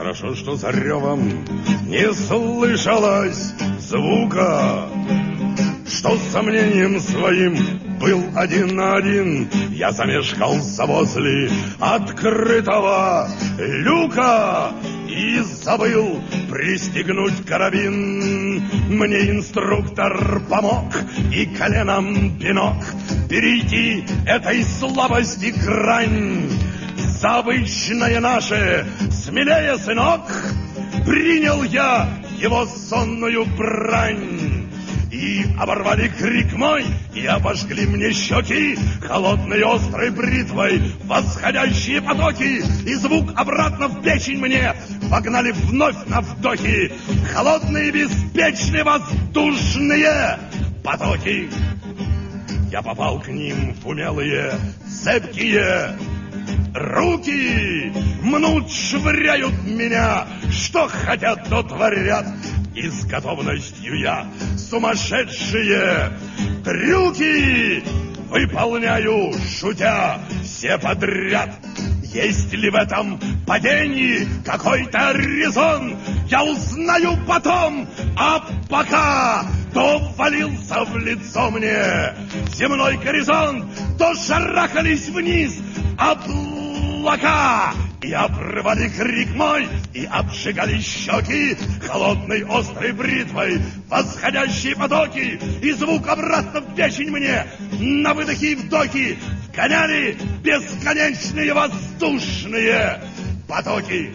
Хорошо, что за ревом не слышалось звука, что с сомнением своим был один на один. Я замешкался возле открытого люка и забыл пристегнуть карабин. Мне инструктор помог и коленом пинок перейти этой слабости грань. За обычное наше смелее, сынок, принял я его сонную брань. И оборвали крик мой, и обожгли мне щеки холодной острой бритвой восходящие потоки, и звук обратно в печень мне погнали вновь на вдохи холодные, беспечные, воздушные потоки. Я попал к ним в умелые, цепкие руки, мнут, швыряют меня, что хотят, то творят. И с готовностью я сумасшедшие трюки выполняю, шутя, все подряд. Есть ли в этом падении какой-то резон, я узнаю потом, а пока то валился в лицо мне земной горизонт, то шарахались вниз облака. И обрывали крик мой, и обжигали щеки холодной острой бритвой восходящие потоки, и звук обратно в печень мне на выдохе и вдохе вгоняли бесконечные воздушные потоки.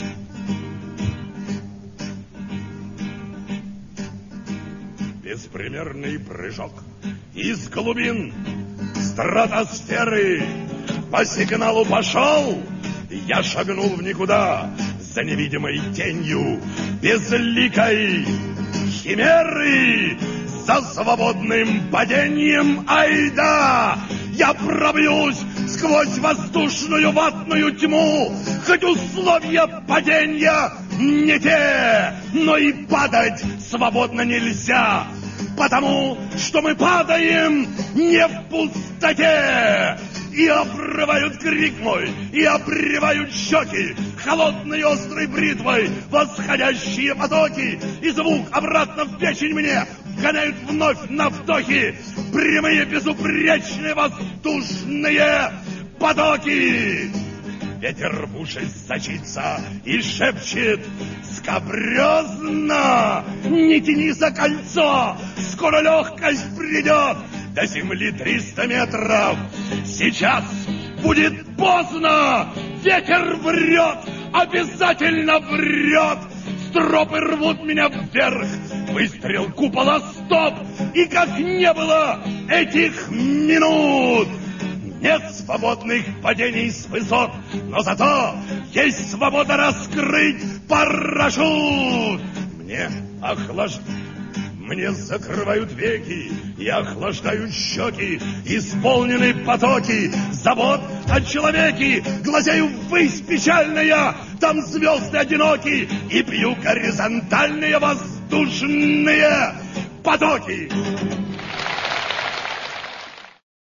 Беспримерный прыжок из глубин стратосферы по сигналу пошел. Я шагнул в никуда за невидимой тенью безликой химеры, за свободным падением. Айда! Я пробьюсь сквозь воздушную ватную тьму, хоть условия падения не те, но и падать свободно нельзя, потому что мы падаем не в пустоте. И обрывают крик мой, и обрывают щеки холодной острой бритвой восходящие потоки, и звук обратно в печень мне вгоняют вновь на вдохи прямые, безупречные воздушные потоки. Ветер в уши сочится и шепчет скабрезно: не тяни за кольцо, скоро легкость придет. До земли 300 метров, сейчас будет поздно. Ветер врет, обязательно врет. Стропы рвут меня вверх, выстрел купола, стоп. И как не было этих минут, нет свободных падений с высот, но зато есть свобода раскрыть парашют. Мне закрывают веки и охлаждают щеки исполнены потоки забот о человеке. Глазею ввысь печальная, там звезды одиноки, и пью горизонтальные воздушные потоки.